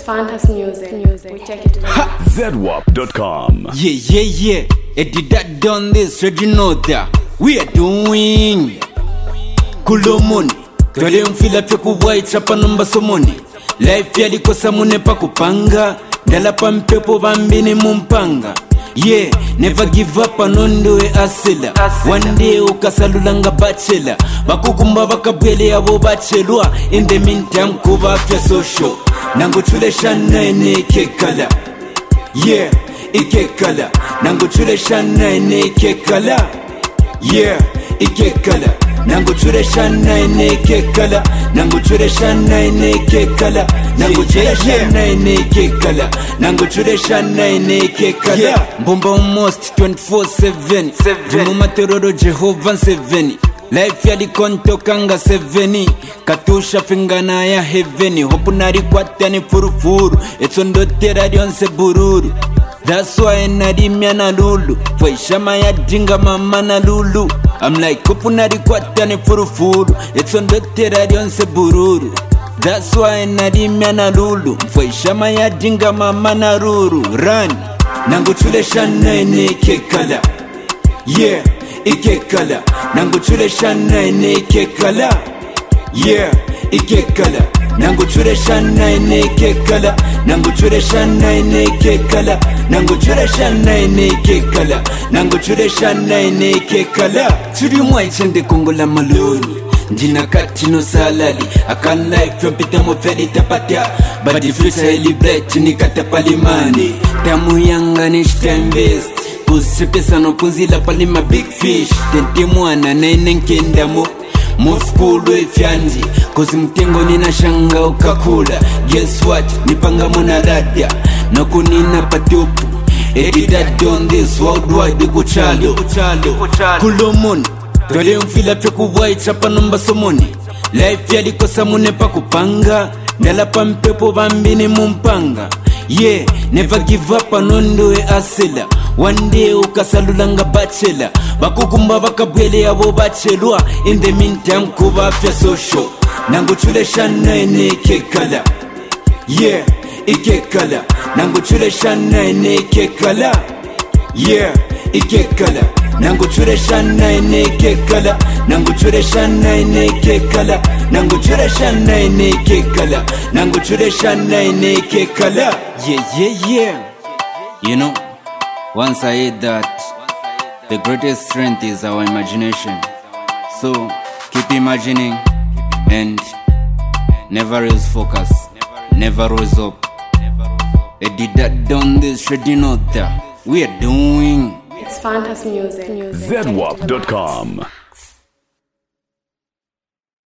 Fantasy music. We take it to the ZWAP.com. Yeah. Did that done this, ready know that we are doing Kulomoni. Twale mfila peku white chapa numba somoni. Life ya likosa mune pa kupanga. Dala pa mpepo bambini mumpanga. Yeah, never give up anondo e asila. One day ukasalulanga bachelor. Bakukumba bakabwele yabo bachelor. In the meantime kuba afya social. Nango chule shana ene kekala. Yeah, ikekala. Nango chule shana ene kekala. Yeah, ikekala. Nango chure shana ene kekala. Nango chure shana ene kekala. Nango chure shana ene kekala. Nango chure shana ene kekala. Mbomba almost 24/7. Jumu materoro Jehovah 7. Life ya likonto kanga 7. Katusha fingana ya heaveni. Hopu nari kwata ni furufuru. Etsondo tera dionse bururu. That's why narimya na lulu. Faishama ya dinga mama na lulu. I'm like kopunari kwata ni furufuru. Etsondo tera dionse bururu. That's why narimya na lulu. Faishama ya dinga mama na lulu. Run. Nango chule shana ene kekala. Yeah, ikekala. Nango chule shana ene kekala. Yeah, ikekala. Nango chure shana ene kekala. Nango chure shana ene kekala. Nango chure shana ene kekala. Nango chure shana ene kekala. Churi mwa ichende kongola maloni. Njina kati no salali. Akan life yompita mo feli tapata. But the future celebrate ni kata palimani. Tamu yanga ni invest. Pusi pesa no punzila palima big fish. Tente mwana na enenkenda mo. Mufukulu ifyanzi kozi mtengo nina shanga ukakula. Guess what? Nipanga muna radia Naku nina patupu. Edida done this worldwide kuchalo Kulomoni. Twale mfila peku white chapa numba somoni. Life ya likosa mune pa kupanga. Dala pa mpepo bambini mumpanga. Yeah, never give up anondo e asila. One day ukasalulanga bachelor. Bakukumba bakabwele yabo bachelor. In the meantime kuba afya social. Nango chule shana ene kekala. Yeah, ikekala. Nango chule shana ene kekala. Yeah, ikekala. Nango chure shana ene kekala. Nango chure shana ene kekala. Nango chure shana ene kekala. Nango chure shana ene kekala. Yeah. You know, once I heard that the greatest strength is our imagination. So keep imagining and never lose focus. Never lose up. Did that done this ready not there. We are doing It's Fantasy music. ZWAP.com.